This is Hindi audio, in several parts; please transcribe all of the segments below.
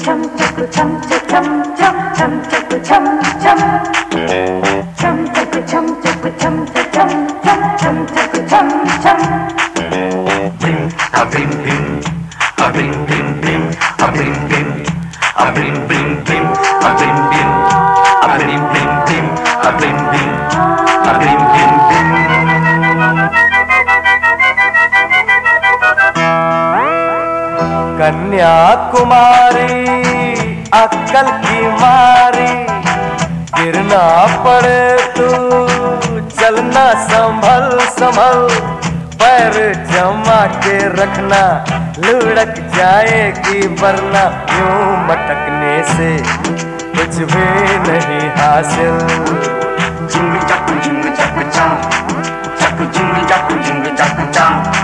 कन्याकुमारी अक्कल की मारी, गिरना पड़े तू चलना संभल संभल, पैर जमा के रखना लुढ़क जाएगी वरना यूं मटकने से कुछ भी नहीं हासिल। जिंग चक चा, चक जिंग चक चा।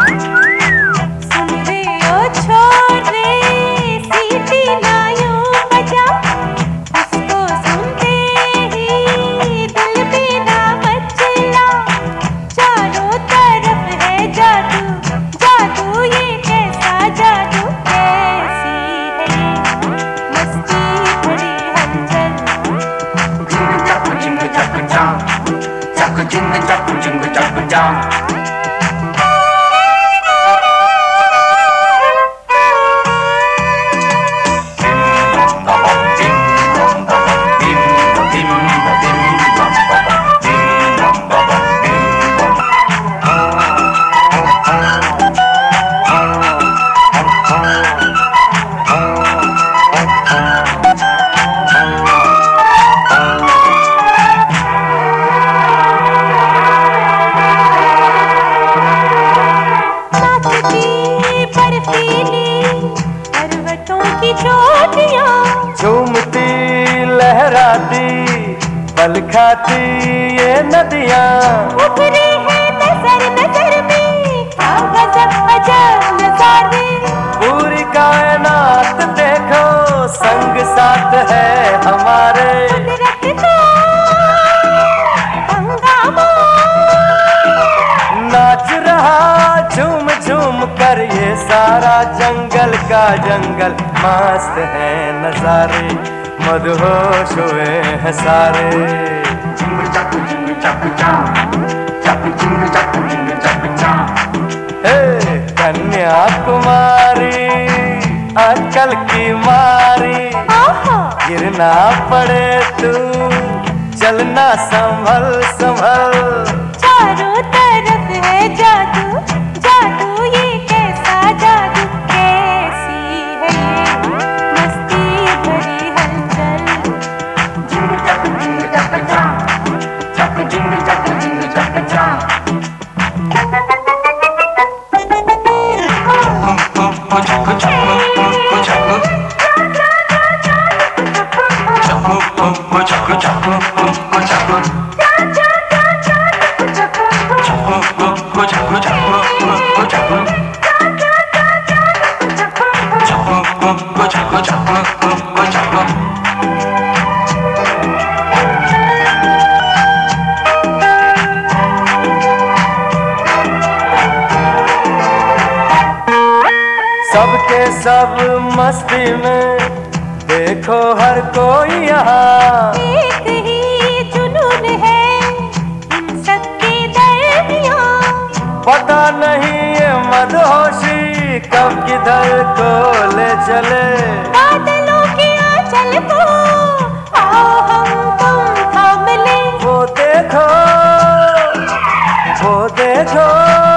झूमती लहराती पल खाती ये नदियाँ, उभरी है नजर नजर में गजब अजब नजारे। पूरी कायनात देखो संग साथ है हमारे। कुदरत का हंगामा नाच रहा झूम झूम कर ये सारा जंगल का जंगल, मस्त है नजारे मदहोश हुए हैं सारे। जिंग चक चा, चक जिंग चक चा। हे कन्याकुमारी अक्कल की मारी, गिरना पड़े तू चलना संभल संभल, चारों तरफ है जादू जादू ये कैसा जादू, कैसी है ये मस्ती भरी हलचल। जिंग चक चा, चक जिंग चक चा। सबके सब मस्ती में देखो हर कोई यहाँ, एक ही जुनून है इन सबके दरमियाँ। पता नहीं ये मदहोशी कब किधर को ले चले। बादलों के आंचल को आओ हम तुम थाम ले। वो देखो वो देखो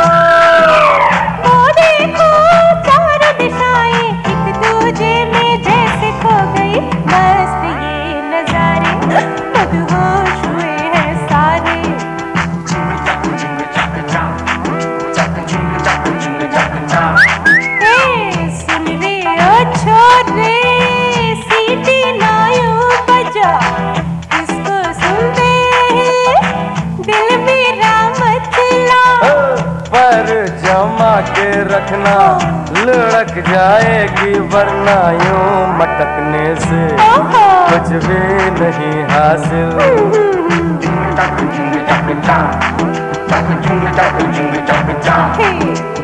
वो देखो चारों दिशाएं एक दूजे में जैसे खो गई, मस्त ये नजारे मदहोश हुए हैं सारे। जिंग चक चा, चक जिंग चक चा। ए सुन रे ओ छोरे सीटी ना यूं बजा, इसको सुनते ही दिल मेरा मचला। पर जमा के रखना लुढ़क जाएगी वरना यूं मटकने से कुछ भी नहीं हासिल। जिंग चक चा, चक जिंग चक चा। Hey